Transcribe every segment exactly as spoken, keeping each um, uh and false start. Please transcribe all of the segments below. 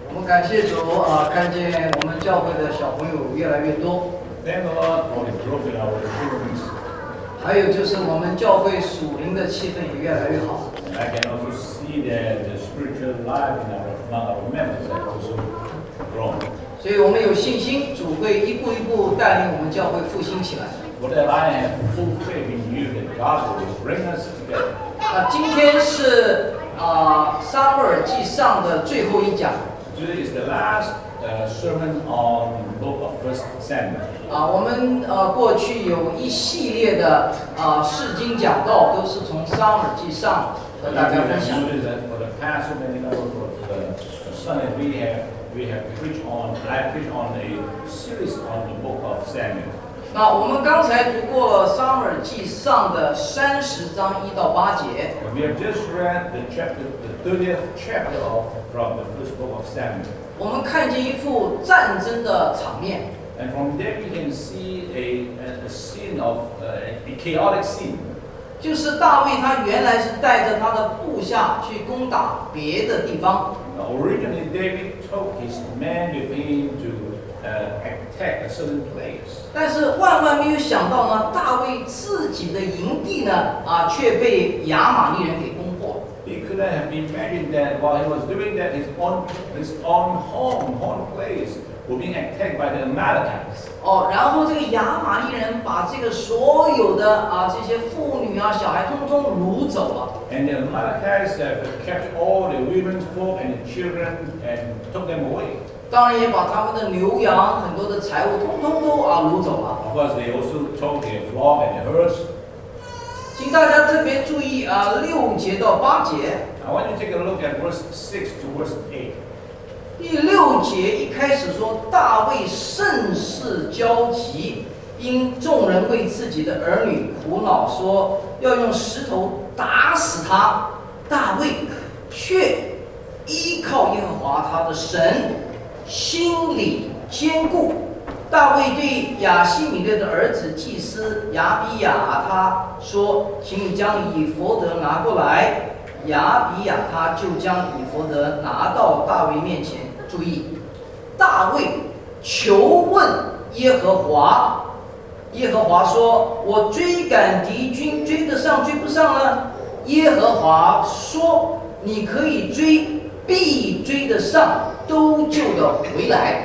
我们感谢主啊，看见我们教会的小朋友越来越多。 Thank the Lord for His growth in our children. 还有就是我们教会属灵的气氛也越来越好。 And I can also see that the spiritual life in our, among our members has also grown. 所以我们有信心，主会一步一步带领我们教会复兴起来。 But that I have full faith in you that God will bring us together. 啊，今天是啊撒母耳记上的最后一讲。 Today is the last uh, sermon on the book of First Samuel. 啊，我们呃过去有一系列的啊释经讲道，都是从撒母耳记上和大家分享。 That for the past so many number of the Sundays we have we have preached on I preached on a series on the book of Samuel. 那我们刚才读过了撒母耳记上的三十章一到八节。 We have just read the chapter, the thirtieth chapter of from the first book of Samuel. 我们看见一幅战争的场面。 And from there we can see a, a, a scene of uh, a chaotic scene. 就是大卫他原来是带着他的部下去攻打别的地方。 Now, originally David took his men with him to uh, attack a certain place. 但是万万没有想到呢，大卫自己的营地呢，啊，却被亚玛力人给攻破。 He couldn't have imagined that while he was doing that, his own his own home, own place, were being attacked by the Amalekites. 哦，然后这个亚玛力人把这个所有的啊这些妇女啊、小孩通通掳走了。 And the Amalekites have captured all the women, folk, and the children and took them away. 当然也把他们的牛羊很多的财物通通都啊掳走了。 Of course, they also took their flock and their herds. 请大家特别注意啊，六节到八节。 I want you to take a look at verse six to verse eight. 第六节一开始说，大卫甚是焦急，因众人为自己的儿女苦恼，说要用石头打死他。大卫却依靠耶和华他的神，心里坚固。大卫对亚希米勒的儿子祭司亚比亚他说：“请你将以弗得拿过来。”亚比亚他就将以弗得拿到大卫面前。注意，大卫求问耶和华，耶和华说：“我追赶敌军，追得上追不上呢？”耶和华说：“你可以追，必追得上，都救得回来。”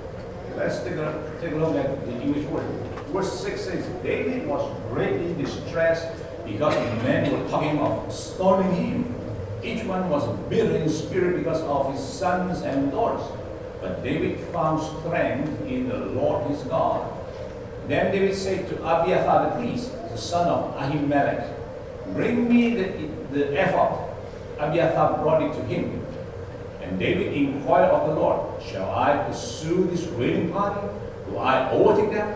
Let's take a, take a look at the English word. Verse six says, David was greatly distressed because the men were talking of stoning him. Each one was bitter in spirit because of his sons and daughters. But David found strength in the Lord his God. Then David said to Abiathar the priest, the son of Ahimelech, "Bring me the, the ephod." Abiathar brought it to him. And David inquired of the Lord, "Shall I pursue this raiding party? Will I overtake them?"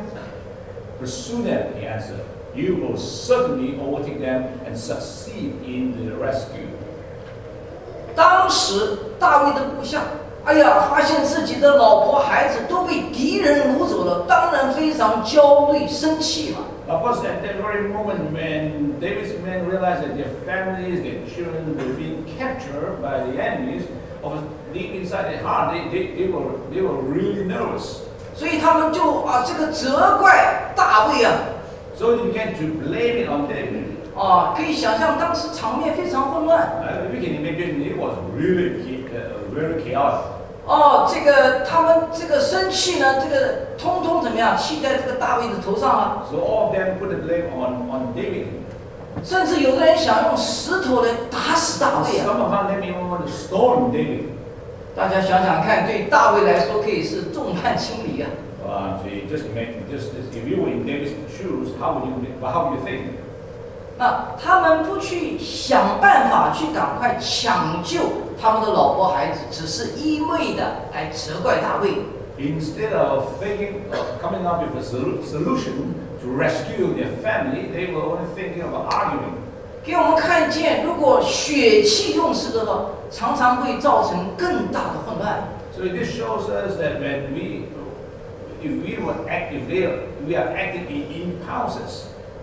"Pursue them," he answered. "You will certainly overtake them and succeed in the rescue." 当时大卫的部下，哎呀，发现自己的老婆孩子都被敌人掳走了，当然非常焦虑、生气嘛。 Of course, at that very moment when David's men realized that their families, their children were being captured by the enemies, of course, deep inside their heart, they, they, they, were, they were really nervous. 所以他们就啊，这个责怪大卫啊， So they began to blame it on David. 啊，可以想象当时场面非常混乱。 Uh, we can imagine it was really uh, very chaotic. 哦，这个他们这个生气呢，这个通通怎么样？气在这个大卫的头上啊， So all of them put the blame on, on David. 甚至有的人想用石头来打死大卫啊。 Some among them even want to stone David. 大家想想看，对大卫来说可以是众叛亲离啊。 Uh, so you just imagine, just if you were in David's shoes, how would you, how would you think? 那他们不去想办法去赶快抢救他们的老婆孩子，只是一味的来责怪大卫。 Instead of thinking of coming up with a sol- solution to rescue their family, they were only thinking about arguing. 给我们看见，如果血气用事的话，常常会造成更大的混乱。 So this shows us that when we, if we were active there, we are acting in impulses.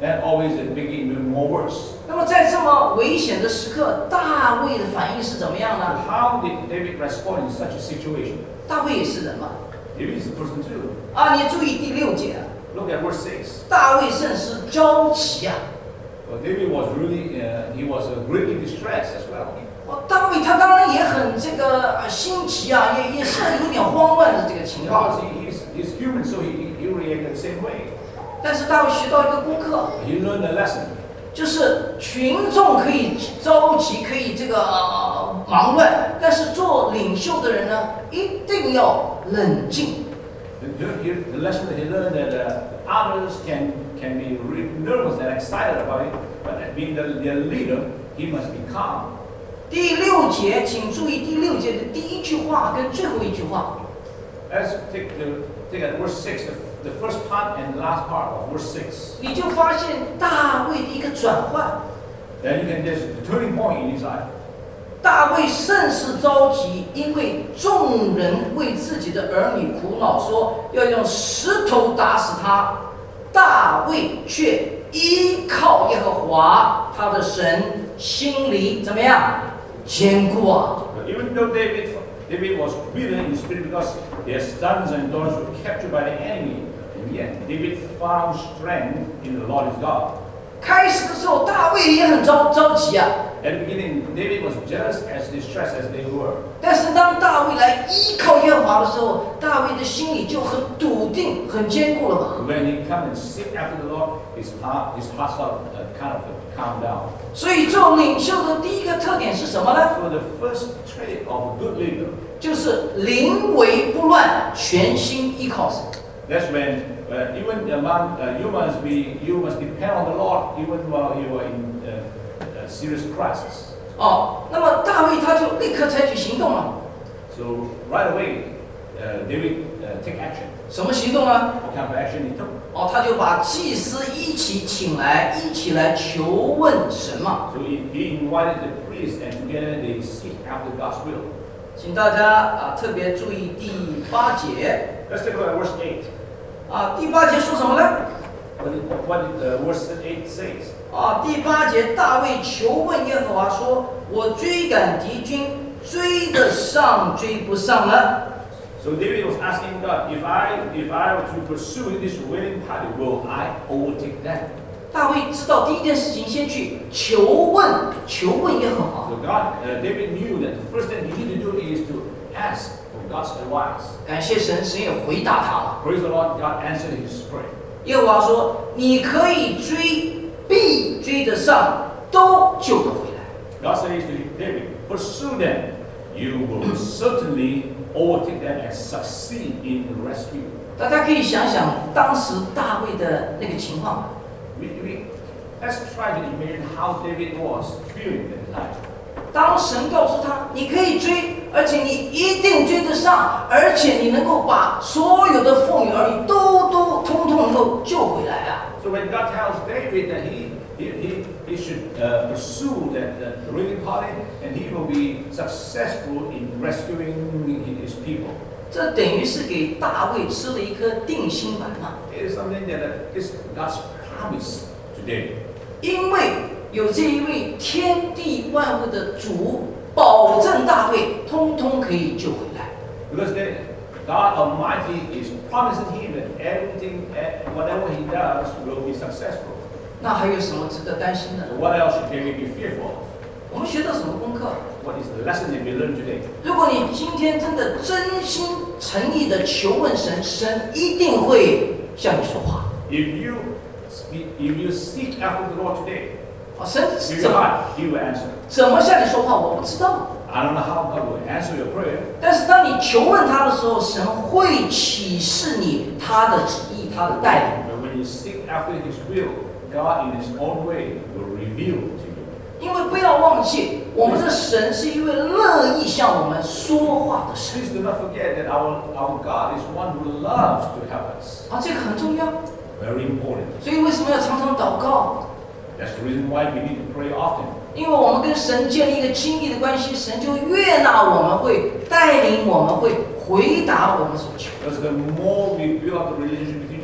that always it became even more worse. 那么在这么危险的时刻，大卫的反应是怎么样 So 呢？ how did David respond in such a situation? 大卫也是人嘛。 David is a person too. 啊，你注意第六节啊， Look at verse six. 大卫甚是焦急啊。 Well, David was really, uh, he was uh, greatly distressed as well. 哦，大卫他当然也很这个呃心急啊，也也是有点慌乱的这个情 Because 况。 he, he's, he's human, so he, he reacted the same way. 但是大卫学到一个功课， He learned a lesson. 就是群众可以着急，可以这个、呃、忙乱，但是做领袖的人呢，一定要冷静。 The, the, the lesson that he learned that uh, others can, can be really nervous and excited about it, but being the, their leader, he must be calm. 第六节，请注意第六节的第一句话跟最后一句话。 Let's take, the, take at verse six, the, the first part and the last part of verse six. 你就发现大卫的一个转换。 Then you can, there's the turning point in his life. 大卫甚是着急，因为众人为自己的儿女苦恼，说要用石头打死他。大卫却依靠耶和华他的神，心里怎么样？坚固啊！ But even though David, David was bitter in spirit because his sons and daughters were captured by the enemy, and yet David found strength in the Lord his God. 开始的时候，大卫也很着着急啊。 At the beginning, David was just as distressed as they were. 但是当大卫来依靠耶和华的时候，大卫的心里就很笃定、很坚固了嘛。 When he come and seek after the Lord, his heart, his heart started uh, kind of calm down. 所以做领袖的第一个特点是什么呢？ So the first trait of a good leader, 就是临危不乱，全心依靠神。 that's when uh, even among uh, you must be you must depend on the Lord even while you are in uh, a serious crisis. 哦，那么大卫他就立刻采取行动了。 So right away, uh, David uh, take action. 什么行动呢？ What kind of action he took? 哦，他就把祭司一起请来，一起来求问神嘛。 So he, he invited the priests and together they seek after God's will. 请大家啊特别注意第八节 Let's take a look at verse eight. 啊，第八节说什么呢？ What did, what did uh, verse eight says? 啊，第八节，大卫求问耶和华说：“我追赶敌军，追得上，追不上呢？” So David was asking God, if I if I were to pursue this wailing party, will I overtake them? 大卫知道第一件事情，先去求问，求问耶和华。 So God, uh, David knew that the first thing he needed to do is to ask for God's advice. 感谢神，神也回答他了。 Praise the Lord, God answered his prayer. 耶和华说：“你可以追，必追得上，都救得回来。” God says to David, pursue them, you will certainly overtake them and succeed in the rescue. 大家可以想想当时大卫的那个情况。 We, we, let's try to imagine how David was feeling at the time. 当神告诉他你可以追，而且你一定追得上，而且你能够把所有的妇女儿女都都通通能够救回来啊！ So when God tells David that he he, he, he should uh, pursue that, that ruling party and he will be successful in rescuing his people. 这等于是给大卫吃了一颗定心丸嘛。 It is something that uh, is God's promise to David. 因为有这一位天地万物的主，保证大卫通通可以救回来。 Because the, God Almighty is promising him that everything, eh, whatever he does will be successful. 那还有什么值得担心的？ So what else should David be fearful of? 我们学到什么功课？ What is the lesson that we learn today? 如果你今天真的真心诚意的求问神，神一定会向你说话。 If you speak, if you seek after the Lord today, 啊，神 with 怎 your 么 heart, He will answer. 怎么向你说话，我不知道。 I don't know how God will answer your prayer, 但是当你求问他的时候，神会启示你他的旨意，他的带领。 but when you seek after His will, God in His own way will reveal to you. 因为不要忘记，我们的神是一位乐意向我们说话的神 Please do not forget that our, our God is one who loves to help us. 啊，这个很重要。 Very important. 所以为什么要常常祷告？ That's the reason why we need to pray often. 因为我们跟神建立一个亲密的关系，神就悦纳我们，会带领我们，会回答我们所求。 Because the more we build up the relationship between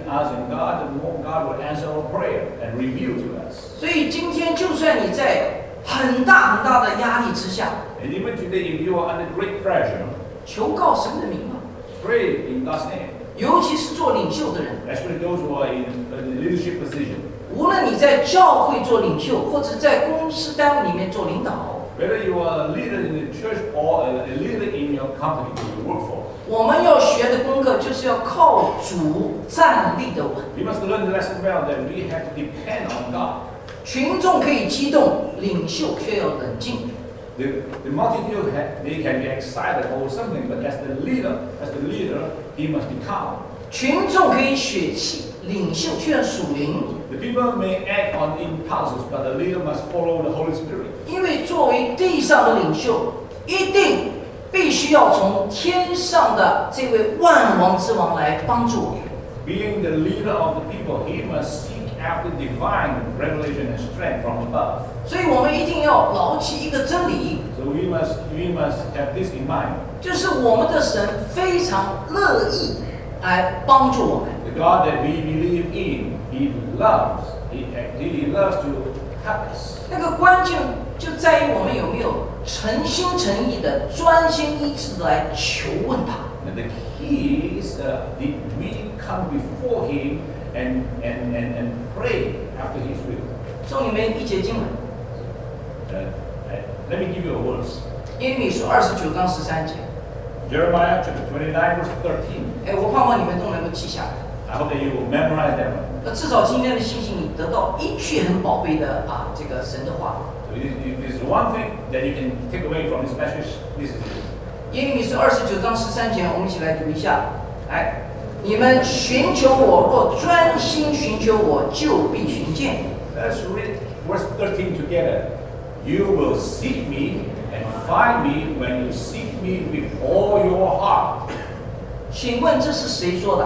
us in God, the more God will answer our prayer and reveal to us. 所以今天，就算你在很大很大的压力之下， And even today, if you are under great pressure, 求告神的名啊， pray in God's name. 尤其是做领袖的人， Especially those who are in a leadership position. 无论你在教会做领袖，或者在公司单位里面做领导， Whether you are a leader in the church or a leader in your company that you work for, 我们要学的功课就是要靠主站立的稳。 we must learn the lesson well that we have to depend on God. 群众可以激动，领袖却要冷静。 The, the multitude, they can be excited over something, but as the leader, as the leader, he must be calm. 群众可以血气，领袖却要属灵。 The people may act on impulses, but the leader must follow the Holy Spirit. 因为作为地上的领袖，一定必须要从天上的这位万王之王来帮助我们。 Being the leader of the people, he must seek after divine revelation and strength from above. 所以我们一定要牢记一个真理， So we must, we must have this in mind. 就是我们的神非常乐意来帮助我们。 The God that we believe in, he loves, he, he loves to help us. 那个关键就在于我们有没有诚心诚意的、专心一致的来求问他。 And the key is uh, did we come before him and, and, and, and pray after his will. 送你们一节经文， Uh, uh, let me give you a verse. 耶利米书二十九章十三节。 Jeremiah chapter twenty-nine, verse thirteen. 哎，我盼望你们都能够记下来。 I hope that you will memorize that one. 那至少今天的信息，你得到一句很宝贝的啊，这个神的话。 So it is, it is one thing that you can take away from this message. This is it. 耶利米书二十九章十三节，我们一起来读一下。来，你们寻求我，若专心寻求我，就必寻见。 Let's read verse thirteen together. You will seek me and find me when you seek me with all your heart. 请问这是谁说的？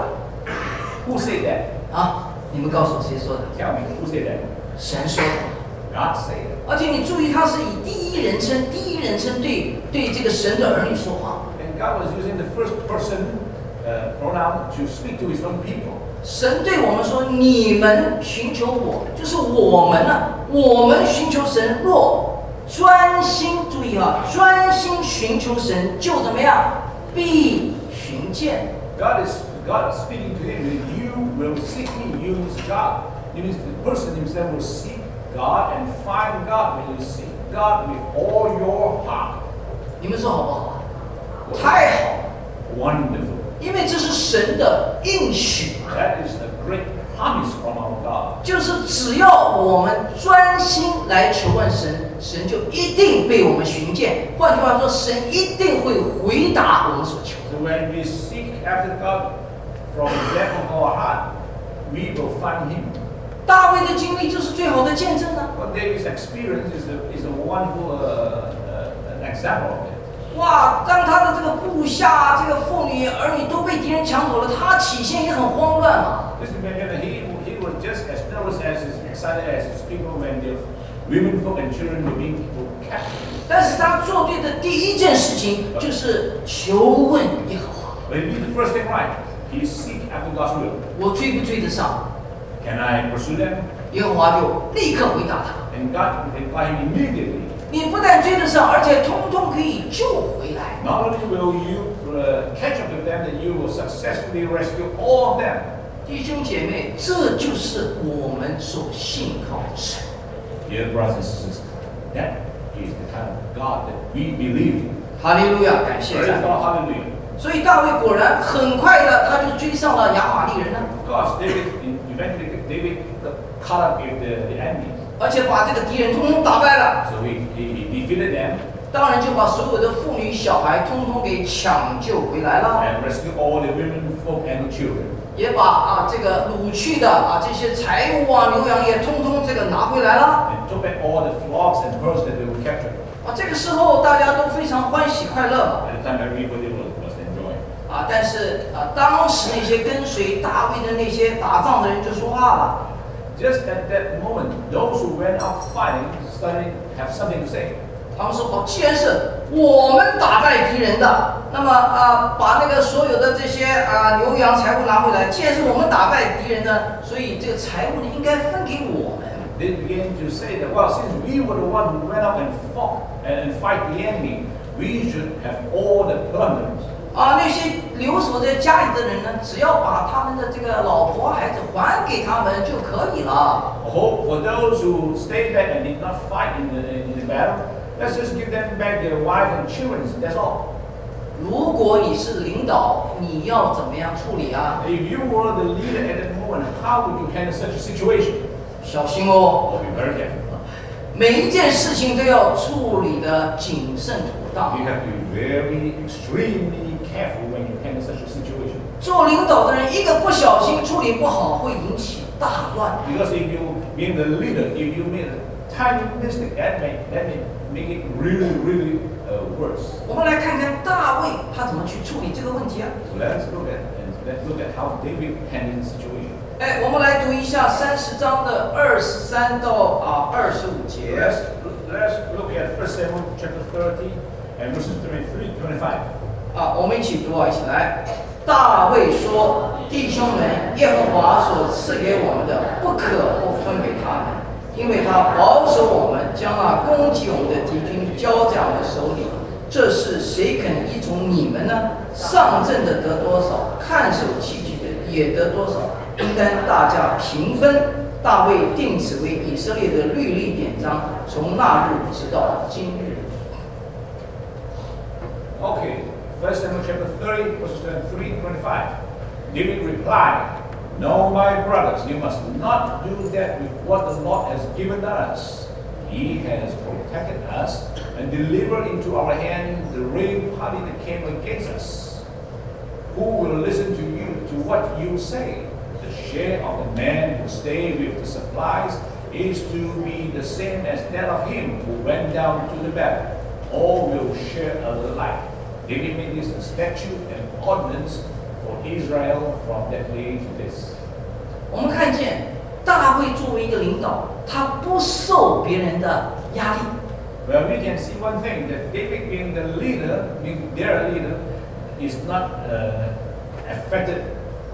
Who said that? 啊，你们告诉我谁说的？ Tell me, who said that? 神说的。 God said it. 而且你注意，他是以第一人称、第一人称对对这个神的儿女说话。 And God was using the first person uh, pronoun to speak to his own people. 神对我们说：“你们寻求我，就是我们啊，我们寻求神。若专心，注意啊，专心寻求神，就怎么样？必寻见。 God is God is speaking to him. You will seek me. You is God. It means the person himself will seek God and find God when you seek God with all your heart. 你们说好不好啊？太好了， Wonderful. 因为这是神的应许， That is a great promise from our God. 就是只要我们专心来求问神，神就一定被我们寻见。换句话说，神一定会回答我们所求的。 So when we seek after God from the depth of our heart, we will find Him. 大卫的经历就是最好的见证啊！ What David's experience is a, is a wonderful uh, uh, an example of it. 哇，当他的这个部下、这个妇女儿女都被敌人抢走了，他起先也很慌乱嘛。 Just imagine he, he was just as nervous as as excited as his people when the women, folk, and children were being captured. 但是他做对的第一件事情就是求问耶和华。 But he did the first thing right. He seek after God's will. 我追不追得上？ Can I pursue them? 耶和华就立刻回答他： And God replied him immediately. 你不但追得上，而且通通可以救回来。 Not only will you uh, catch up with them, that you will successfully rescue all of them. 弟兄姐妹，这就是我们所信靠的神。 Dear brothers and sisters, that is the kind of God that we believe in. 哈利路亚，感谢 Praise 赞美。 God, hallelujah. 所以大卫果然很快的，他就追上了亚玛力人呢， Of course, David eventually David got caught up with the, the enemy. 而且把这个敌人通通打败了。 So he, he, he defeated them 当然就把所有的妇女小孩通通给抢救回来了， and rescued all the women, folk, and the children. 也把啊这个掳去的啊这些财物啊牛羊也通通这个拿回来了。 And took back all the flocks and herds that they were captured. 啊，这个时候大家都非常欢喜快乐嘛。 At the time, everybody was, was enjoying. 啊，但是啊，当时那些跟随大卫的那些打仗的人就说话了。 Just at that moment, those who went out fighting started have something to say. 他们说哦，既然是我们打败敌人的，那么啊，把那个所有的这些啊牛羊财物拿回来。既然是我们打败敌人的，所以这个财物呢应该分给我们。 They began to say that, well, since we were the one who went out and fought and fight the enemy, we should have all the plunder. 啊，那些留守在家里的人呢，只要把他们的这个老婆孩子还给他们就可以了。 Hope for those who stayed back and did not fight in the in the battle, let's just give them back their wives and children. That's all. 如果你是领导，你要怎么样处理啊？ If you were the leader at that moment, how would you handle such a situation? 小心哦， Oh, be very careful. 每一件事情都要处理的谨慎妥当。 You have to be very, extremely careful when you handle such a situation. 做领导的人一个不小心处理不好，会引起大乱。 Because if you, being the leader, if you made a tiny mistake, that may that may make it really, really uh, worse. 我们来看看大卫他怎么去处理这个问题啊？ So let's look at and let's look at how David handled the situation. 哎，我们来读一下三十章的二十三到啊二十五节。 Let's let's look at First Samuel chapter thirty and verses twenty-three, twenty-five. 啊，我们一起读啊，一起来。大卫说：“弟兄们，耶和华所赐给我们的，不可不分给他们，因为他保守我们，将那攻击我们的敌军交在我们手里。这事谁肯依从你们呢？上阵的得多少，看守器具的也得多少，应当大家平分。大卫定此为以色列的律例典章，从那日直到今日。” Okay, First Samuel chapter thirty, verses twenty-three, twenty-five. David replied, "No, my brothers, you must not do that with what the Lord has given us. He has protected us and delivered into our hand the raiding party that came against us. Who will listen to you, to what you say? The share of the man who stayed with the supplies is to be the same as that of him who went down to the battle. All will share alike." David made this a statute and ordinance for Israel from that day to this. 我们看见大卫作为一个领导，他不受别人的压力。 Well, we can see one thing, that David being the leader, being their leader, is not uh, affected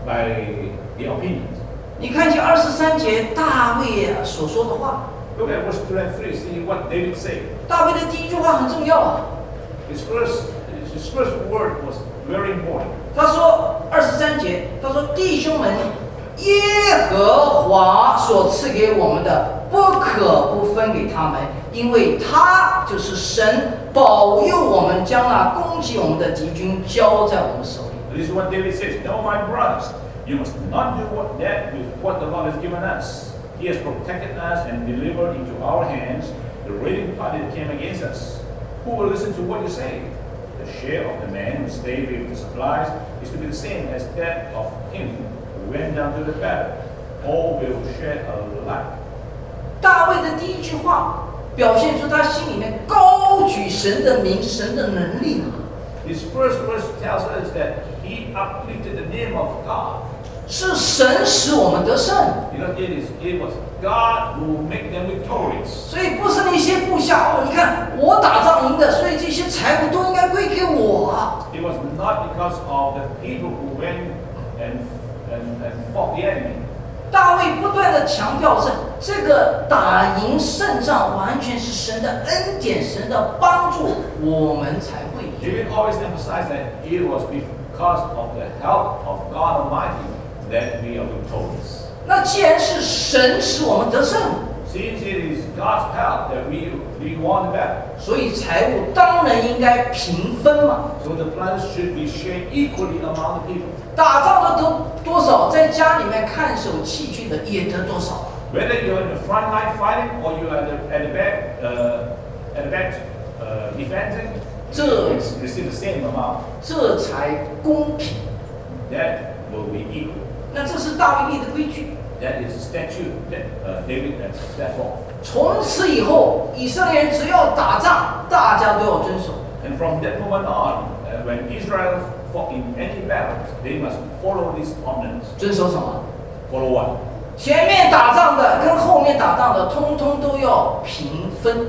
by the opinions. 你看见二十三节大卫所说的话， Look at verse twenty-three, see what David said. 大卫的第一句话很重要啊。 His first, his first word was very important. 他说二十三节，他说弟兄们，耶和华所赐给我们的，不可不分给他们，因为他就是神，保佑我们将那攻击我们的敌军交在我们手里。 This is what David says. "No, my brothers, you must not do what that with what the Lord has given us. He has protected us and delivered into our hands the raiding party that came against us. Who will listen to what you say? The share of the man who stayed with the supplies is to be the same as that of him who went down to the battle. All will share alike." 大卫的第一句话表现出他心里面高举神的名、神的能力。 His first verse tells us that he uplifted the name of God. 是神使我们得胜， Because it is it was God who made them victorious. 所以不是那些部下哦，你看我打仗赢的，所以这些财物都应该归给我啊。 It was not because of the people who went and and, and fought the enemy. 大卫不断的强调是这个打赢胜仗完全是神的恩典，神的帮助，我们才会赢。 David always emphasized that it was because of the help of God Almighty that we are victorious. 那既然是神使我们得胜， Since it is God's help that we we won the battle, 所以财物当然应该平分嘛。 so the plans should be shared equally among the people. 打仗的得多少，在家里面看守器具的也得多少。 Whether you're in the front line fighting or you are at the, at the back uh, at the back uh, defending, you receive the same amount. 这才公平。 That will be equal. 那这是大卫立的规矩。 That is a statute that uh, David has set forth. 从此以后，以色列人只要打仗，大家都要遵守。 And from that moment on, uh, when Israel fought in any battles, they must follow this ordinance. 遵守什么？ Follow what? 前面打仗的跟后面打仗的，通通都要平分。 Uh,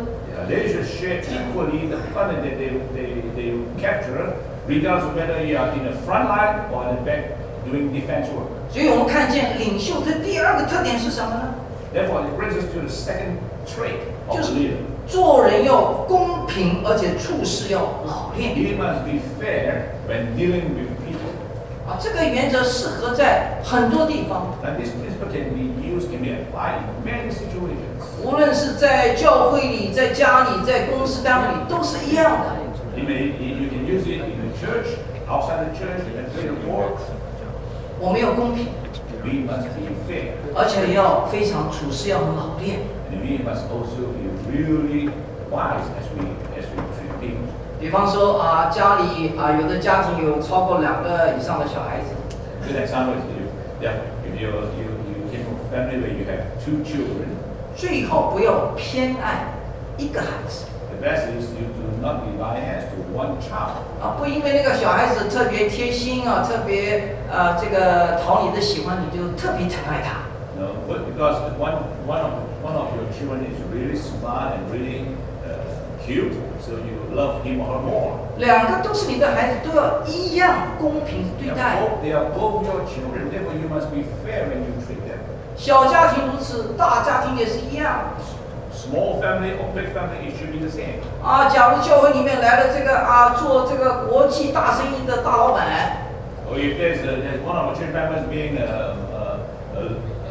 they should share equally the planet that they, they, they capture, regardless of whether you are in the front line or in the back doing defense work. 所以我们看见领袖的第二个特点是什么呢？ Therefore, it brings us to the second trait of 就 the 是 leader. 做人要公平，而且处事要老练。 He must be fair when dealing with people. 啊，这个原则适合在很多地方， And this principle can be used, can be applied in many situations. 无论是在教会里、在家里、在公司单位里，都是一样的。 You may, you can use it in the church, outside the church, in the place of work. 我们要公平， We must be fair. 而且要非常处事要很老练。 And we must also be really wise as we, as we treat people. 比方说啊，家里啊，有的家庭有超过两个以上的小孩子， Good example is you, yeah, if you, you, you came from a family where you have two children, 最好不要偏爱一个孩子 the best is you do not be biased to one child. 啊，不因为那个小孩子特别贴心啊，特别呃这个讨你的喜欢，你就特别疼爱他。 No, but because one, one, of, one of your children is really smart and really uh, cute, so you love him or her more. 两个都是你的孩子，都要一样公平地 They 对 are 待。 both, they are both your children, therefore you must be fair when you treat them. 小家庭如此，大家庭也是一样 Small family or big family, it should be the same. 啊。假如教会里面来了这个啊，做这个国际大生意的大老板， Or if there's, a, there's one of our church members being a, a, a,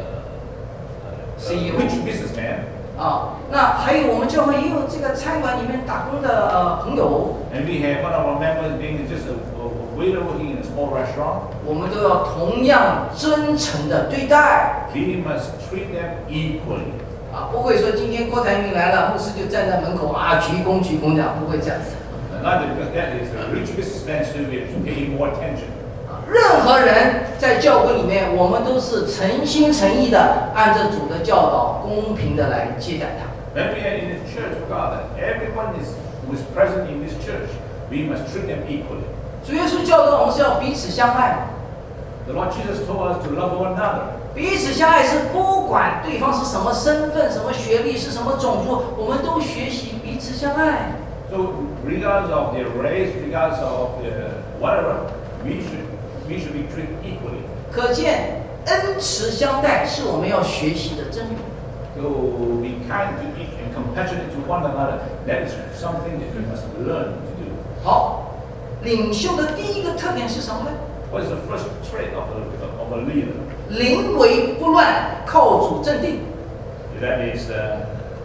a, C E O. a rich businessman, 啊，那还有我们教会也有这个餐馆里面打工的呃朋友， and we have one of our members being just a, a waiter working in a small restaurant, 我们都要同样真诚的对待 we must treat them equally. 啊，不会说今天郭台铭来了，牧师就站在门口啊鞠躬鞠躬这样，不会这样子。 Not because that is a rich businessman should be paying more attention. 啊任何人在教会里面，我们都是诚心诚意的按着主的教导，公平的来接待他。 When we are in the church of God, everyone is, who is present in this church, we must treat them equally. 主耶稣教导我们是要彼此相爱嘛， The Lord Jesus told us to love one another. 彼此相爱是不管对方是什么身份、什么学历、是什么种族，我们都学习彼此相爱。 So regardless of their race, regardless of uh, whatever, we should, we should be treated equally. 可见恩慈相待是我们要学习的真理。 So be kind to each and compassionate to one another. That is something that we must learn to do. 好，领袖的第一个特点是什么呢？ What is the first trait of a, of a leader? 临危不乱，靠主镇定。 That is uh,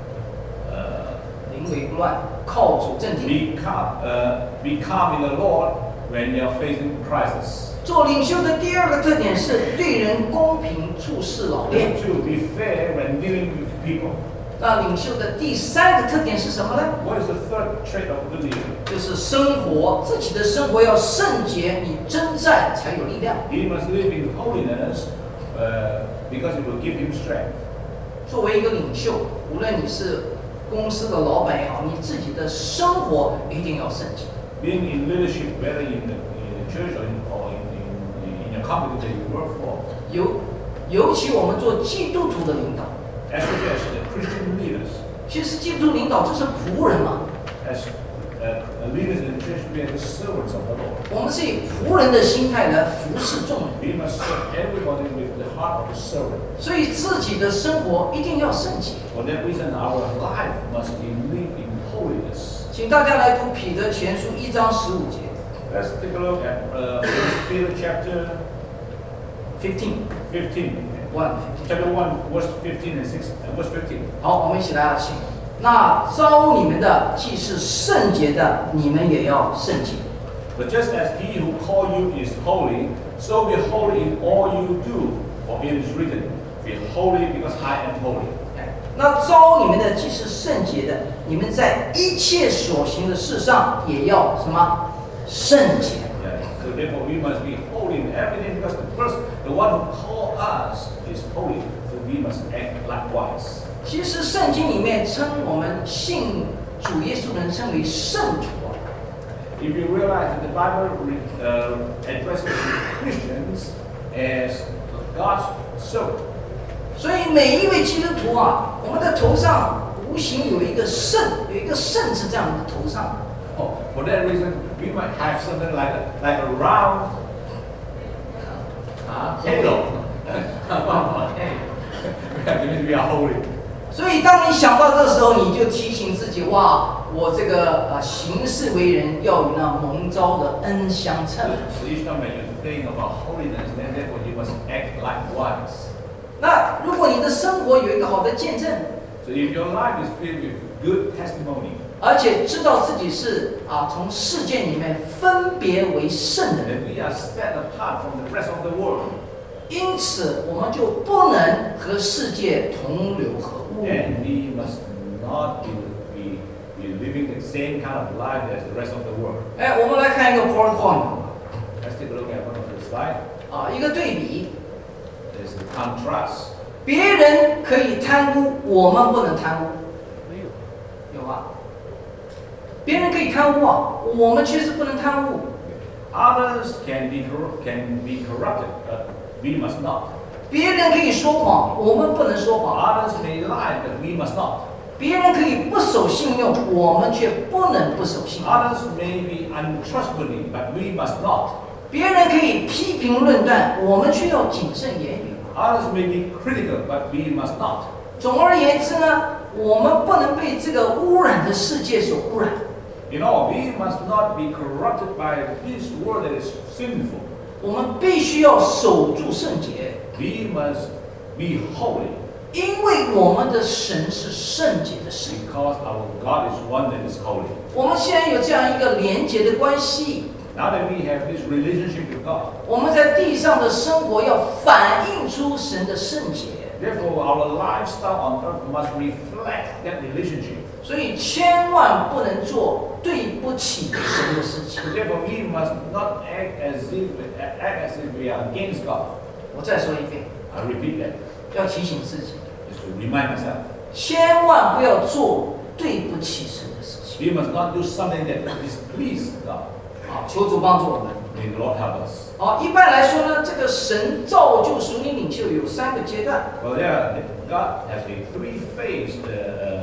uh, 临危不乱，靠主镇定。 be calm, uh, be calm in the Lord when you are facing crisis. 做领袖的第二个特点是对人公平，处事老练。 To be fair when dealing with people. 那领袖的第三个特点是什么呢？ What is the third trait of a good leader? 就是生活，自己的生活要圣洁，你征战才有力量。 He must live in holiness uh, because it will give him strength. 作为一个领袖，无论你是公司的老板也好，你自己的生活一定要圣洁。 Being in leadership, whether in the, in the church or in, or in, in, in a company that you work for, 尤尤其我们做基督徒的领导， especially as the Christian leaders, 其实基督徒领导就是仆人嘛。 as uh, leaders in the church, we are the servants of the Lord. 我们是以仆人的心态来服侍众人， We must serve everybody with the heart of a servant. 所以自己的生活一定要圣洁。 For that reason, our life must be lived in holiness. 请大家来读彼得前书一章十五节 Let's take a look at uh, First Peter chapter ，fifteen fifteen. one。 Chapter one, verse fifteen and six, uh, verse fifteen. 好，我们一起来啊，请。那招你们的既是圣洁的，你们也要圣洁。 But just as he who called you is holy, so be holy in all you do. For it is written, be holy because I am holy. 那招你们的既是圣洁的，你们在一切所行的事上也要什么？圣洁。 Yeah. So therefore we must be holy in everything because the first, the one who called us is holy. So we must act likewise. 其实圣经里面称我们信主耶稣的人称为圣徒啊。 If you realize that the Bible uh, addresses Christians as God's servant. 所以每一位基督徒啊，我们的头上无无形有一个圣，有一个圣字在我们的头上。 Oh, for that reason, we might have something like a, like a round uh, halo. That means we are holy. 所以，当你想到这时候，你就提醒自己：哇，我这个呃行事为人要与那蒙召的恩相称。 So each time when you think about holiness, then therefore you must act likewise. 那如果你的生活有一个好的见证， So if your life is filled with good testimony, 而且知道自己是啊从世界里面分别为圣的人， then we are set apart from the rest of the world. 因此我们就不能和世界同流合污。 And we must not be, be, be living the same kind of life as the rest of the world. 哎，我们来看一个 PowerPoint Let's take a look at one of the slides. 啊，一个对比， There's a contrast. 别人可以贪污，我们不能贪污，有吧？别人可以贪污啊，我们确实不能贪污。 Others can be corru- can be corrupted, but we must not. 别人可以说谎，我们不能说谎。 Others may lie, but we must not. 别人可以不守信用，我们却不能不守信用。 Others may be untrustworthy, but we must not. 别人可以批评论断，我们却要谨慎言语。 Others may be critical, but we must not. 总而言之呢，我们不能被这个污染的世界所污染。 You know, we must not be corrupted by this world that is sinful. 我们必须要守住圣洁， We must be holy 因为我们的神是圣洁的神。 because our God is one that is holy. 我们现在有这样一个连结的关系， Now that we have this relationship with God, 我们在地上的生活要反映出神的圣洁， therefore our lifestyle on earth must reflect that relationship. 所以千万不能做对不起神的事情。 So therefore we must not act as if act as if we are against God. 我再说一遍， I repeat that, 要提醒自己， just to remind myself. 千万不要做对不起神的事情。 We must not do something that displeases God. 好，求主帮助我们。 May the Lord help us. 好，一般来说呢，这个神造就属灵领袖有三个阶段。 Well, there, God has a three-phase uh,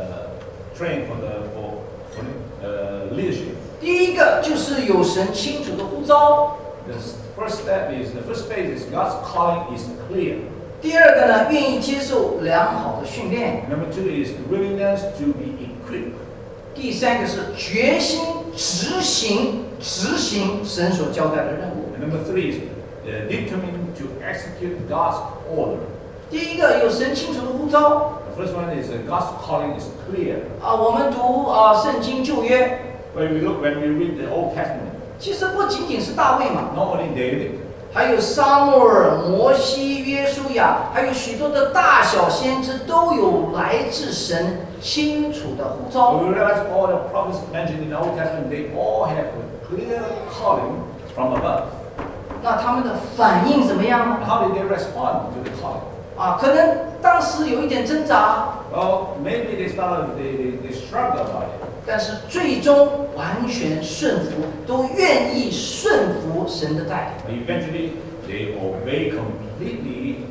uh, train for the for, for uh, leadership. 第一个就是有神清楚的呼召， The first step is the first phase is God's calling is clear. 第二个呢，愿意接受良好的训练， Number two is the willingness to be equipped. 第三个是决心执行执行神所交代的任务。 And number three is uh, determined to execute God's order. 第一个有神清楚的呼召 The first one is uh, God's calling is clear. 啊，我们读啊圣经旧约， When we look, when we read the Old Testament, 其实不仅仅是大卫嘛， not only David, 还有撒母耳、摩西、约书亚，还有许多的大小先知都有来自神清楚的呼召。 we realize all the prophets mentioned in the Old Testament, they all have a clear calling from above. 那他们的反应怎么样呢？ And how did they respond to the calling? 啊，可能当时有一点挣扎， Well, maybe they started, they, they, they struggled about it. 但是最终完全顺服，都愿意顺服神的带领。 But eventually, they obey completely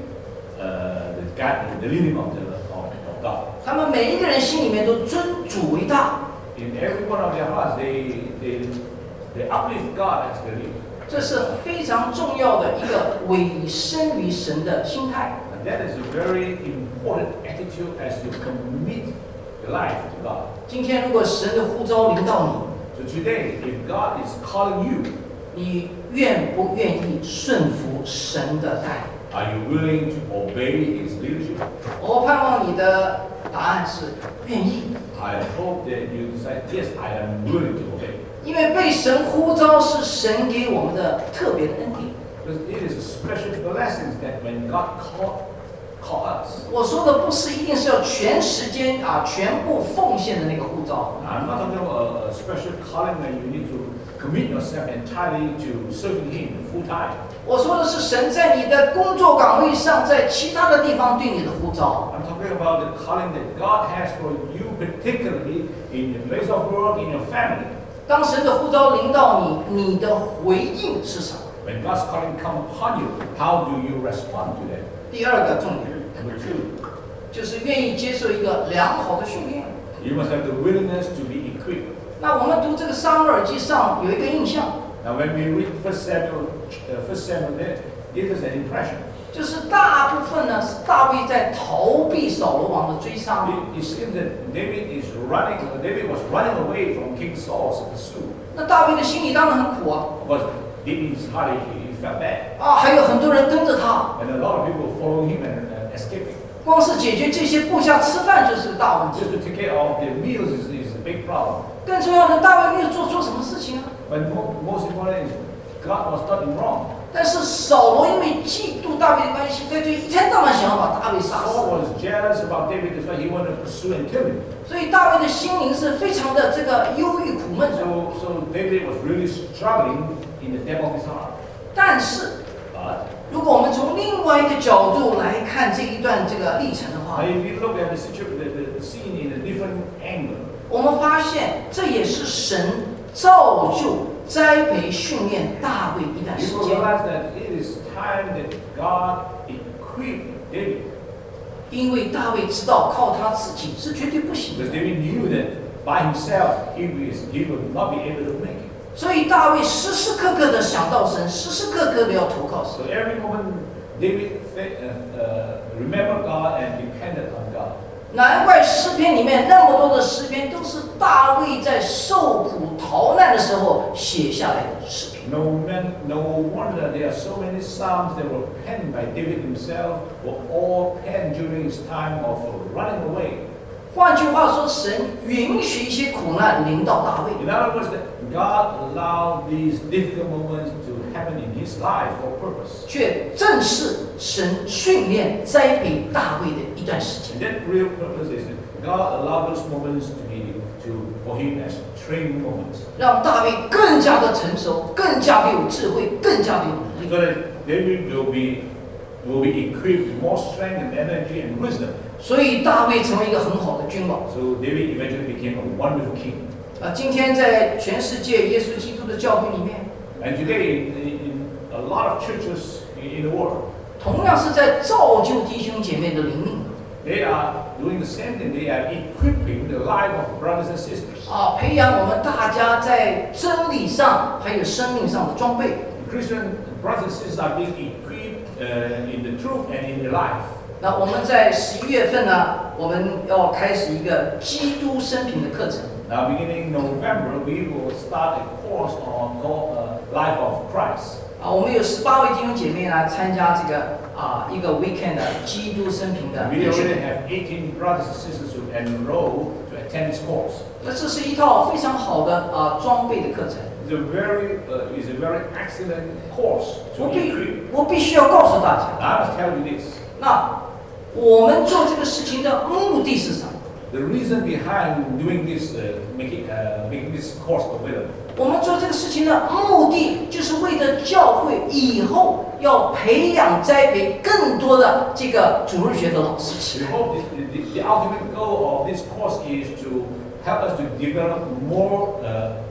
uh, the, God, the leading of, the, of, of God. 他们每一个人心里面都尊主为大， In every one of their hearts, they, they, they uplift God as their leader. 这是非常重要的一个委身于神的心态。 And that is a very important attitude as you commit your life to God. 今天如果神的呼召临到 So today, if God is calling you, 你，你愿不愿意顺服神的带领？ are you willing to obey His leadership? 我盼望你的答案是愿意， I hope that you decide, yes, I am willing to obey. 因为被神呼召是神给我们的特别的恩典。 Because it is a special blessing that when God call, call us. 我说的不是一定是要全时间啊全部奉献的那个呼召， I'm not talking about a, a special calling that you need to commit yourself entirely to serving Him full time. 我说的是神在你的工作岗位上，在其他的地方对你的呼召。 I'm talking about the calling that God has for you, particularly in your place of work, in your family. 当神的呼召临到你，你的回应是什么？ When God's calling come upon you, how do you respond to that? 第二个重点 Number two, 就是愿意接受一个良好的训练。 You must have the willingness to be equipped. 那我们读这个撒母耳记上有一个印象， Now, when we read First Samuel, uh, First Samuel, it gives us an impression. 就是大部分呢是大卫在逃避扫罗王的追杀。 It, it seems that David is running. David was running away from King Saul's pursuit. 那大卫的心里当然很苦啊， Because David's heart, he, he felt bad, 啊，还有很多人跟着他， and a lot of people following him and uh, escaping. 光是解决这些部下吃饭就是个大问题。 Just to take care of their meals is, is a big problem. 更重要的，大卫没有做错什么事情啊。 But mo- most important is God was not in wrong. 但是扫罗因为嫉妒大卫的关系，他就一天到晚想要把大卫杀 Saul 死。 was jealous about David, that's why he wanted to pursue and kill him. 所以大卫的心灵是非常的这个忧郁苦闷的。 So, so David was really struggling in the depth of his heart. 但是 But 如果我们从另外一个角度来看这一段这个历程的话 now，if you look at the situation, the, the scene in a different angle, 我们发现这也是神造就、栽培、训练大卫一段时 you will 间。 realize that it is time that God equipped David. 因为大卫知道靠他自己是绝对不行的 Because，David knew that by himself he, was, he would not be able to make it. 所以大卫时时刻刻的想到神，时时刻刻的要投靠神。 So every moment David uh, uh, remembered God and depended on God. 难怪诗篇里面那么多的诗篇都是大卫在受苦逃难的时候写下来的诗篇。 No, man, no wonder there are so many psalms that were penned by David himself, were all penned during his time of running away. 换句话说，神允许一些苦难临到大卫， In other words, that God allowed these difficult moments to happen in his life for a purpose. 却正是神训练、栽培大卫的一段时间。 And that real purpose is that God allowed those moments to be to for him as training moments. 让大卫更加的成熟，更加的有智慧，更加的有能力。 So that David will be will be equipped with more strength and energy and wisdom. 所以大卫成为一个很好的君王。 So David eventually became a wonderful king. 啊，今天在全世界耶稣基督的教会里面， And today, in, in a lot of churches in the world, 同样是在造就弟兄姐妹的灵命 they are doing the same thing. They are equipping the life of brothers and sisters. 啊，培养我们大家在真理上还有生命上的装备。 Christian brothers and sisters are being equipped uh, in the truth and in the life. 那我们在十一月份呢，我们要开始一个基督生平的课程。 Now, beginning November, we will start a course on called uh, Life of Christ. 啊，我们有十八位弟兄姐妹来参加这个啊一个 weekend 的基督生平的 We 培 already 训。 have eighteen brothers and sisters who enroll to attend this course. 那这是一套非常好的啊装备的课程。 It's a very, uh, it's a very excellent course 我 to 必 equip. 我必须要告诉大家， I must tell you this. 那我们做这个事情的目的是什么？ The reason behind doing this, uh, making, uh, making this course available, 我们做这个事情的目的，就是为了教会以后要培养、栽培更多的这个主日学的老师起 we 来。 hope the, the, the ultimate goal of this course is to help us to develop more uh,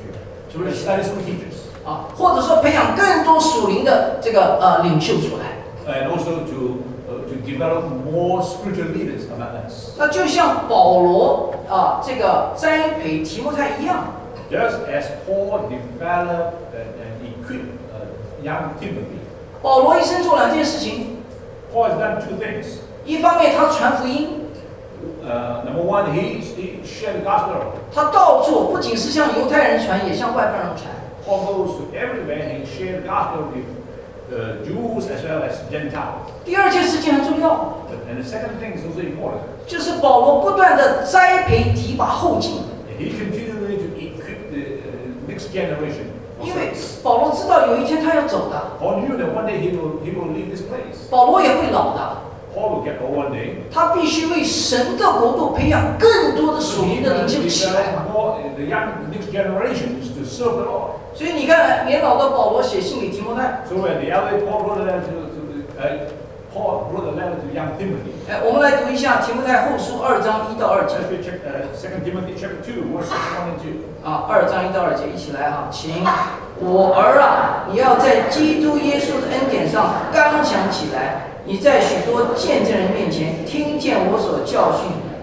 Sunday school teachers, 啊，或者说培养更多属灵的这个呃领袖出来。 and also to uh, to develop more spiritual leaders among us. 那就像保罗啊这个栽培提摩太一样， Just as Paul developed and, and equipped uh, young Timothy, 保罗一生做两件事情， Paul has done two things. 一方面他传福音， Uh, number one, he, he shared the gospel. 他到处不仅是向犹太人传，也向外邦人传。 Paul goes to everywhere and he shared the gospel with uh, Jews as well as Gentiles. 第二件事情很重要， But, and the second thing is also important. 就是保罗不断的栽培提拔后进， He continually to equip the uh, next generation. for 因为 service. 保罗知道有一天他要走的， Paul knew that one day he will, he will leave this place. 保罗也会老的， Paul will get old one day. 他必须为神的国度培养更多的属 So 灵 he 的领 will 袖起来嘛。 develop more, the young the next generations to serve the Lord. 所以你看，年老的保罗写信给提摩太， So when the elder Paul wrote a letter to, to the, uh, Paul wrote a letter to young Timothy. 哎，我们来读一下提摩太后书二章一到二节 Let's read check, uh, Second Timothy chapter two, verses one and two. 啊，二章一到二节，一起来哈，请我儿啊，你要在基督耶稣的恩典上刚强起来。你在许多见证人面前听见我所教训，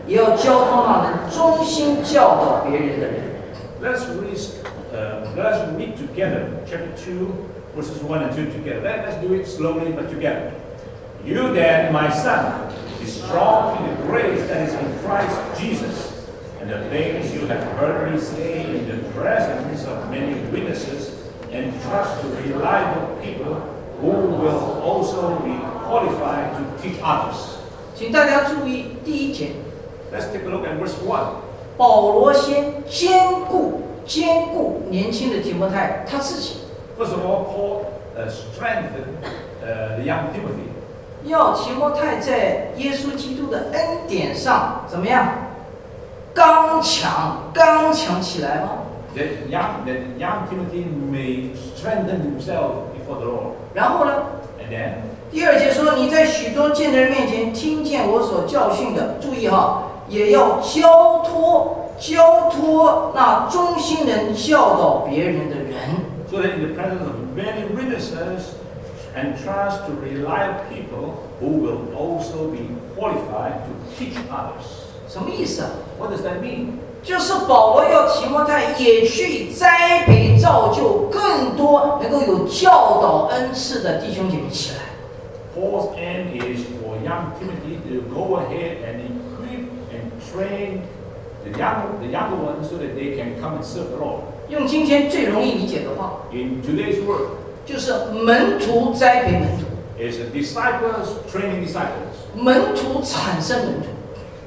也要交托那能忠心教导别人的人。 Let's read, uh, let's read together chapter two, verses one and two together. Let, let's do it slowly but together. You then, my son, be strong in the grace that is in Christ Jesus, and the things you have heard me say in the presence of many witnesses, and trust to reliable people who will also be qualified to teach others. 请大家注意第一节， Let's take a look at verse one. 保罗先兼顾兼顾年轻的提摩太他自己， First of all, Paul uh, strengthened uh, the young Timothy. 要提摩太在耶稣基督的恩典上怎么样？刚强，刚强起来吗？ That young, that young Timothy may strengthen himself before the Lord. 然后呢？ And then, 第二节说，你在许多见人面前听见我所教训的，注意哈，也要交托交托那忠心人教导别人的人。 so that in the presence of many witnesses, and trust to reliable people who will also be qualified to teach others. 什么意思啊？ What does that mean? 就是保罗要提摩太也去栽培造就更多能够有教导恩赐的弟兄姐妹起来。 Paul's end is for young Timothy to go ahead and equip and train the young, the younger ones so that they can come and serve the Lord. 用今天最容易理解的话， In today's world, 就是门徒栽培门徒， is disciples training disciples. 门徒产生门徒。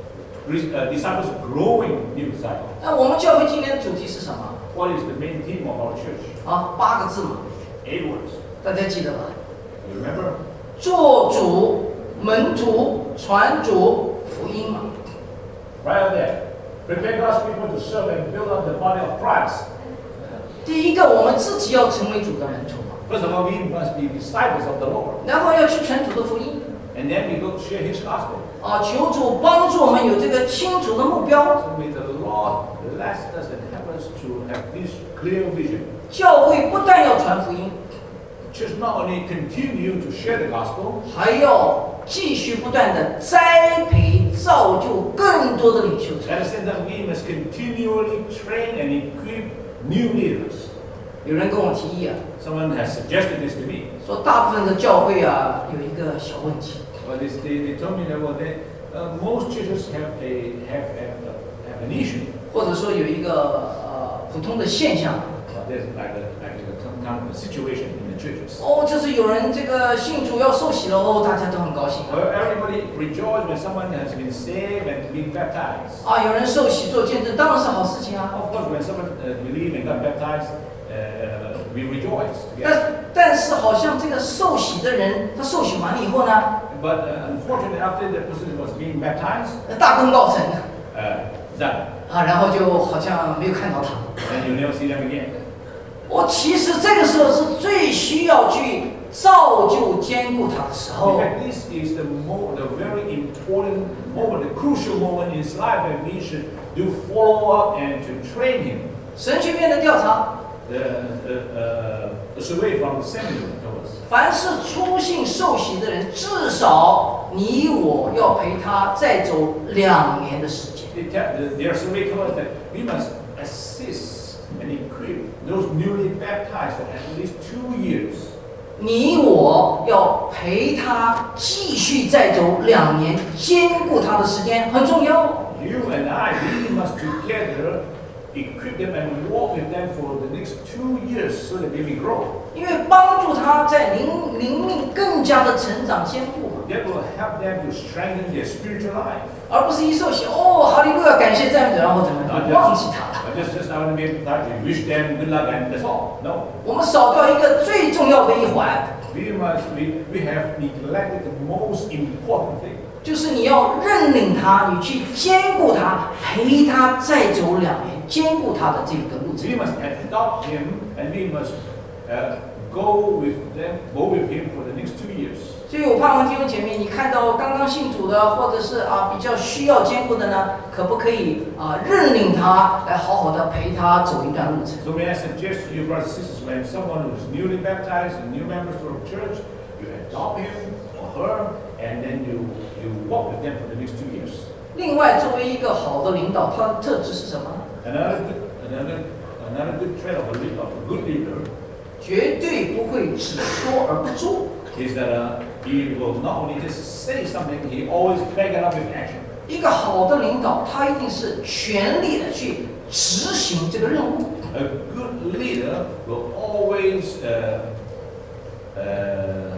Uh, disciples growing new disciples. 那我们教会今年的主题是什么？ What is the main theme of our church? 啊，八个字嘛， Eight words. 大家记得吧？ You remember? 做主、门徒、传主、福音嘛。 Right out there. Prepare God's people to serve and build up the body of Christ. 第一个，我们自己要成为主的门徒嘛， First of all, we must be disciples of the Lord. 然后要去传主的福音。 And then we go share His gospel. 啊，求主帮助我们有这个清楚的目标。 So may the Lord bless us and help us to have this clear vision. 教会不但要传福音， Just not only continue to share the gospel, 还要继续不断的栽培造就更多的领袖者。 at the same time, we must continually train and equip new leaders. 有人跟我提议啊， Someone has suggested this to me. 说大部分的教会啊有一个小问题， Well, this, they, they told me that well, they, uh, most churches have a have, have, uh, have an issue. 或者说有一个呃普通的现象。 Well, there's like a, like a, some kind of a situation in the churches. 哦，就是有人这个信主要受洗了哦，大家都很高兴 Well, everybody rejoices when someone has been saved and been baptized. 啊。有人受洗做见证，当然是好事情啊。 Of course, when someone uh, believes and got baptized, uh, we rejoice together. 但但是好像这个受洗的人，他受洗完了以后呢， But uh, unfortunately, after the person was being baptized, 大功告成 uh, done, 啊，然后就好像没有看到他。 and you never see them again. 我其实这个时候是最需要去造就兼顾他的时 In 候。 fact, this is the mo- the very important moment, the crucial moment in his life, that we should do follow up and to train him. 神学院的调查， The uh, uh, the survey from the seminary told us 凡是初信受洗的人，至少你我要陪他再走两年的时间。 they tell, the, their survey told us that we must assist and equip those newly baptized for at least two years. 你我要陪他继续再走两年，兼顾他的时间很重要。 You and I, we must together equip them and walk with them for the next two years so that they may grow. 因为帮助他在灵灵命更加的成长坚固嘛， That will help them to strengthen their spiritual life. 而不是一受洗哦，哈利路亚，感谢赞美主，然后怎么 Not 忘记 just, 他了。 not just, just out of the baptized, we wish them good luck and that's all. No. 我们少掉一个最重要的一环， We must, we, we have neglected the most important thing. 就是你要认领他，你去兼顾他，陪他再走两年，兼顾他的这个路 We 程。 must adopt him and we must uh, go with them, go with him for the next two years. 所以我盼望弟兄姐妹，你看到刚刚信主的，或者是啊比较需要兼顾的呢，可不可以啊认领他，来好好的陪他走一段路程？ So may I suggest to you, brothers and sisters, when someone who's newly baptized and new members to our church, you adopt him or her, and then you, you walk with them for the next two years. 另外，作为一个好的领导，他的特质是什么呢？ Another good, another, another good trait of a, lead, of a good leader 绝对不会只说而不做。 is that uh, he will not only just say something, he always back it up with action. 一个好的领导，他一定是全力的去执行这个任务。 A good leader will always uh, uh,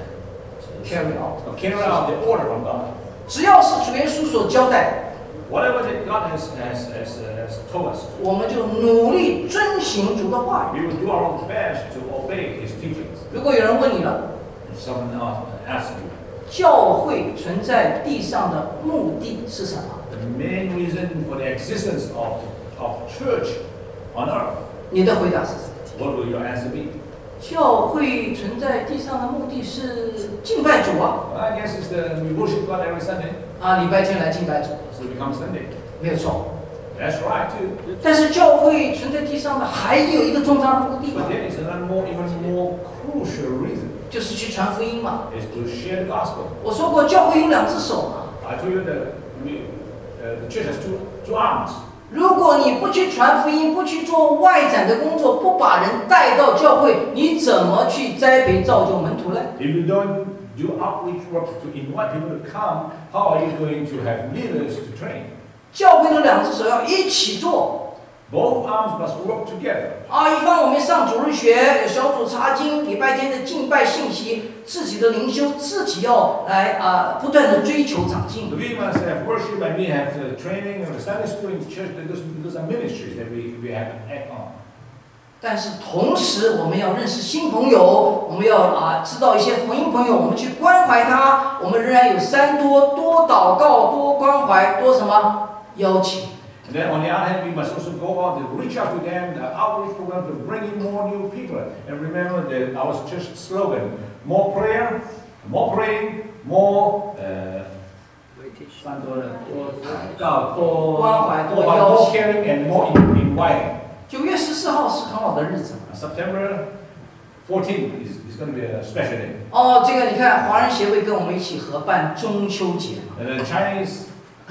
carry out carry out the order from God. 只要是主耶稣所交代， Whatever that God has, has, has, uh, has told us, 我们就努力遵行主的话语。 we will do our best to obey His teachings. 如果有人问你了， If someone else asks you, 教会存在地上的目的是什么？ the main reason for the existence of, of church on earth, 你的回答是什么？ what will your answer be? 教会存在地上的目的是敬拜主啊！ Well, I guess it's the we worship God every Sunday, 啊，礼拜天来敬拜主， so it becomes Sunday. 没有错。 That's right too. 但是教会存在地上的还有一个重大的目的 But 嘛， there is another more, even more crucial reason 就是去传福音嘛。 is to share the gospel. 我说过，教会有两只手嘛。 I told you that we, uh, the church has two, two arms. 如果你不去传福音，不去做外展的工作，不把人带到教会，你怎么去栽培造就门徒呢？ If you don't do outreach work to invite people to come, how are you going to have leaders to train? 教会的两只手要一起做 Both arms must work together. 啊！一方我们上主日学，有小组查经，礼拜天的敬拜信息，自己的灵修自己要来啊，不断的追求长进。 We must have worship and we have the training and the Sunday school in church. Those, those are ministries that we, we have to act on. 但是同时，我们要认识新朋友，我们要啊知道一些福音朋友，我们去关怀他。我们仍然有三多：多祷告、多关怀、多什么邀请。 And then on the other hand, we must also go out and reach out to them, the outreach program to bring in more new people. And remember that our church slogan, more prayer, more praying, more, uh, 三多人， 多多关怀多 more 邀请。 caring and more inviting. 九月十四号是很好的日子。 September fourteenth is, is going to be a special day. 哦，这个你看，华人协会跟我们一起合办中秋节。 And the Chinese,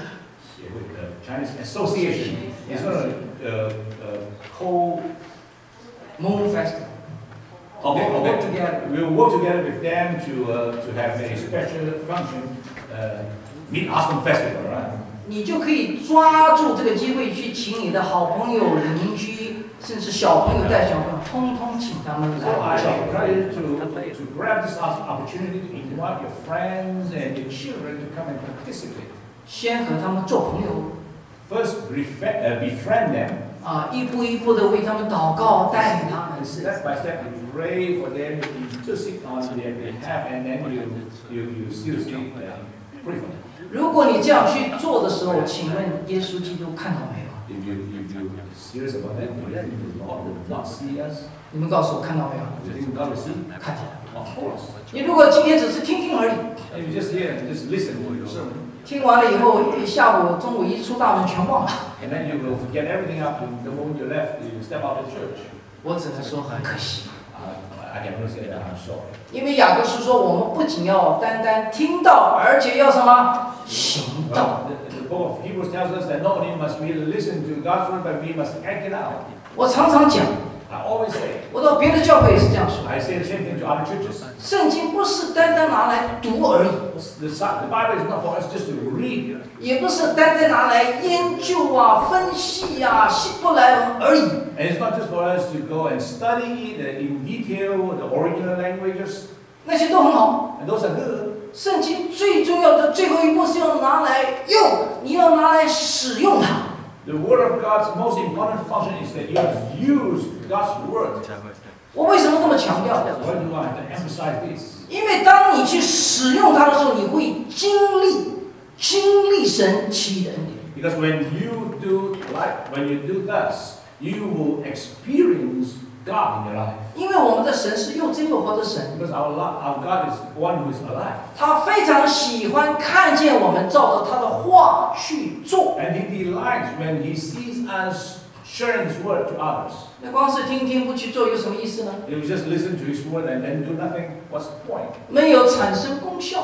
uh, Chinese Association is going to uh, uh, co Moon Festival。 Okay, We'll okay. work together. We will work together with them to uh, to have a special function, uh, Meet Awesome Festival, right? 你就可以抓住这个机会去请你的好朋友、邻居，甚至小朋友带小朋友，通通请他们 So I 来教会。 encourage you to to grab this awesome opportunity to invite your friends and your children to come and participate. 先和他们做朋友 First, befriend, uh, befriend them. 啊，一步一步的为他们祷告，带领他们。 Step by step, you pray for them, you intercede on their behalf, and then you you you seriously uh, pray for them. 如果你这样去做的时候，请问耶稣基督看到没有？ If you if you are serious about that, do you think the Lord will not see us? 你们告诉我看到没有？ Do you think God will see? 看见了。 Of course. 你如果今天只是听听而已， And you just hear and just listen to your sermon, 听完了以后，下午、中午一出大门全忘了。 and then you will forget everything up and the moment you left, you step out of church. 我只能说很可惜， Uh, I can only say that I'm sorry. 因为雅各书说，我们不仅要单单听到，而且要什么行道。 Well, the, the book of Hebrews tells us that not only must we listen to God's word, but we must act it out. 我常常讲， I always say, 我到别的教会也是这样说， I say the same thing to other churches. 圣经不是单单拿来读而已， The, the Bible is not for us just to read. 也不是单单拿来研究啊、分析啊、希伯来文而已。 And it's not just for us to go and study the, in detail the original languages, 那些都很好。 and those are good. 圣经最重要的最后一步是要拿来用，你要拿来使用它。 The Word of God's most important function is that you must use God's Word. 我为什么这么强调？ Why do I have to emphasize this? 因为当你去使用它的时候，你会经历经历神奇的恩典。 Because when you do like when you do thus, you will experience God in your life. 因为我们的神是又真又活的神， Because our, lo- our God is one who is alive. 他非常喜欢看见我们照着他的话去做。 And He delights when He sees us sharing His Word to others. 那光是听听不去做有什么意思呢？ If you just listen to His Word and then do nothing, what's the point? 没有产生功效。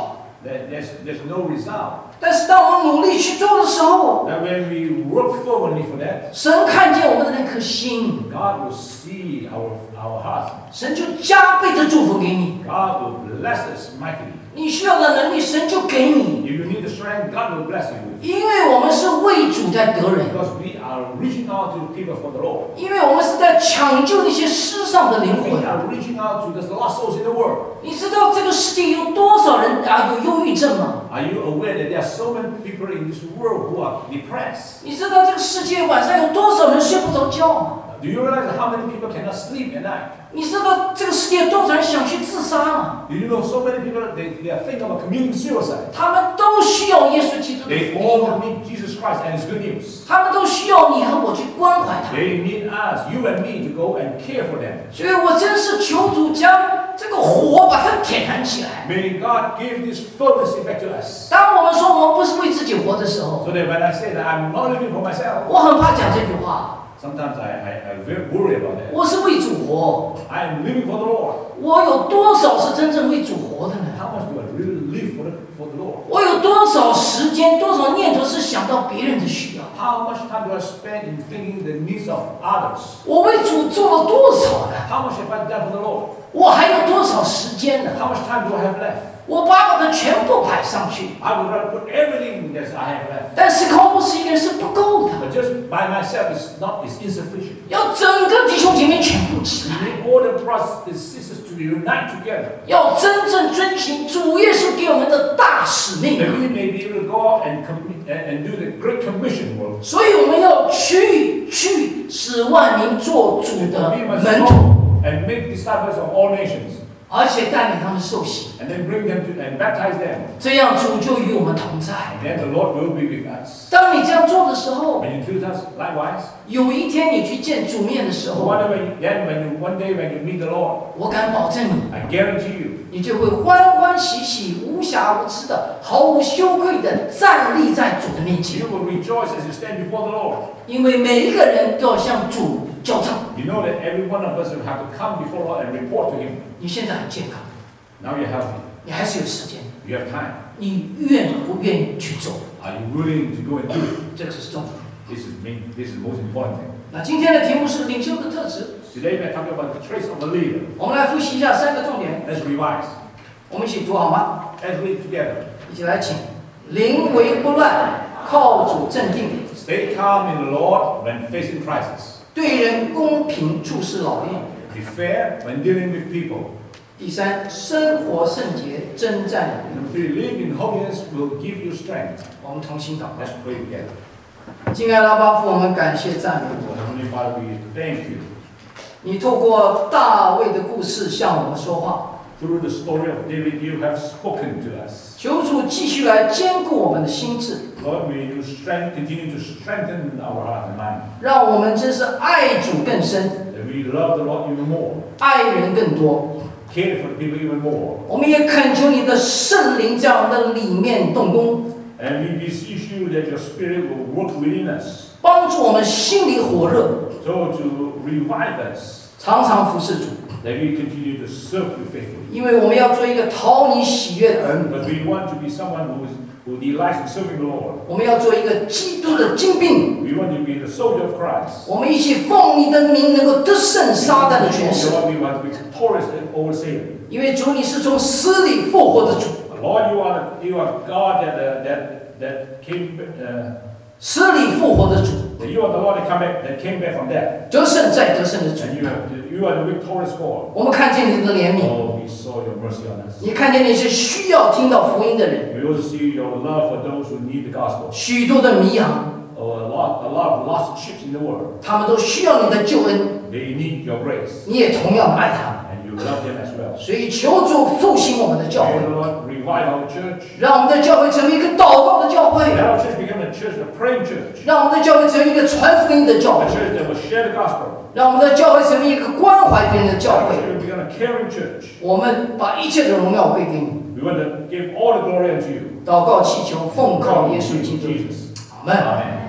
there- there's, there's no result. 但是当我们努力去做的时候， That when we work fervently for that, 神看见我们的那颗心， God will see our, our heart. 神就加倍的祝福给你。 God will bless us mightily. 你需要的能力，神就给你， If you need the strength, God will bless you. 因为我们是为主在得人， Because we are reaching out to people for the Lord. 因为我们是在抢救那些世上的灵 We 魂。 are reaching out to the lost souls in the world. 你知道这个世界有多少人啊有忧郁症吗？ Are you aware that there are so many people in this world who are depressed? 你知道这个世界晚上有多少人睡不着觉吗？ Do you realize how many people cannot sleep at night? 你知道这个世界有多少人想去自杀吗？ Do you know so many people, they, they are thinking about committing suicide? 他们都需要耶稣基督的 They 福 all 音啊， need Jesus Christ and His good news. 他们都需要你和我去关怀他。 They need us, you and me, to go and care for them. 所以我真是求主将这个火把它点燃起来。 May God give this fervency back to us. 当我们说我们不是为自己活的时候， So that when I say that I'm not living for myself, 我很怕讲这句话。 sometimes I, I, I very worry about that. 我是为主活， I am living for the Lord. 我有多少是真正为主活的呢？ How much do I really live for the, for the Lord? 我有多少时间、多少念头是想到别人的需要？ How much time do I spend in thinking the needs of others? 我为主做了多少呢？ How much have I done for the Lord? 我还有多少时间呢？ How much time do I have left? 我把我的全部摆上去， I would rather put everything that I have left. 但是靠我是一个人是不够的， But just by myself is not is insufficient. 要整个弟兄姐妹全部起 We 来， need all the brothers and sisters to unite together. 要真正遵行主耶稣给我们的大使 That 命。 we may be able to go out and, commit, and, and do the Great Commission work. 所以我们要去去使万民做主的 We must 门徒， go and make disciples of all nations. 而且带领他们受洗， And then bring them to and baptize them. 这样主就与我们同在。 And then the Lord will be with us. 当你这样做的时候， When you do that likewise, 有一天你去见主面的时候， one day, then when you, one day when you meet the Lord, 我敢保证你， I guarantee you, 你就会欢欢喜喜、无瑕无疵的、毫无羞愧的站立在主的面前， you will rejoice as you stand before the Lord. 因为每一个人都要向主交账。 You know that every one of us will have to come before the Lord and report to Him. 你现在很健康， Now you're healthy. 你还是有时间， You have time. 你愿不愿意去做？ Are you willing to go and do it? 这个是重点。 This is main, this is the most important thing. 那今天的题目是领袖的特质， Today we're talking about the traits of a leader. 我们来复习一下三个重点， Let's revise. 我们一起读好吗？ Let's read together. 一起来，请。临危不乱，靠主镇定， Stay calm in the Lord when facing crisis. 对人公平，处事老练。 Be fair when dealing with people. 第三，生活圣洁，征战有力。 And believe in holiness will give you strength. 我们同心祷告。 Let's pray together. 敬爱的阿爸父，我们感谢赞美你。 Heavenly Father, we thank you. 你透过大卫的故事向我们说话， Through the story of David, you have spoken to us. 求主继续来坚固我们的心智， Lord, may you strength, continue to strengthen our heart and mind. 让我们真是爱主更深， That we love the Lord even more. 爱人更多。 Care for the people even more. 我们也恳求你的圣灵在我们的里面动工， And we beseech you that your Spirit will work within us. 帮助我们心里火热， So to revive us, 常常服侍主， that we continue to serve you faithfully. 因为我们要做一个讨你喜悦的儿女， But we want to be someone who, is, who delights in serving the Lord. 我们要做一个基督的精兵。 We want to be the soldier of Christ. 我们一起奉你的名，能够得胜撒旦的权势， Lord, we want to be victorious over Satan. 因为主你是从死里复活的主， Lord, you are you are God that uh, that that came. Uh, 死里复活的主， that you are the Lord that come back that came back from death. 得胜在得胜的主。 And you have, you are the victorious God. 我们看见你的怜悯， Oh, we saw your mercy on us. 你看见那些需要听到福音的人， We also see your love for those who need the gospel. 许多的迷羊， Oh, a lot, a lot of lost sheep in the world. 他们都需要你的救恩， They need your grace, 你也同样的爱他们。 and you love them as well. 所以求主复兴我们的教 May 会， the Lord revive our church. 让我们的教会成为一个祷告的教会， Let our church become a church, a praying church, 让我们的教会成为一个传福音的教 a 会， church that will share the gospel, 让我们的教会成为一个关怀别人的 a 教 church 会。 that will become a caring church. 我们把一切的荣耀归给你。 We want to give all the glory unto you. 祷告祈求，奉靠耶 In 稣基督， Jesus. 阿门。 Amen.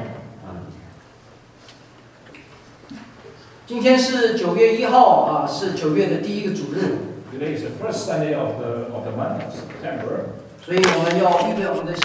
今天是九月一号啊，是九月的第一个主日。 Today is the first Sunday of the of the month of September. 所以我们要预备我们的心。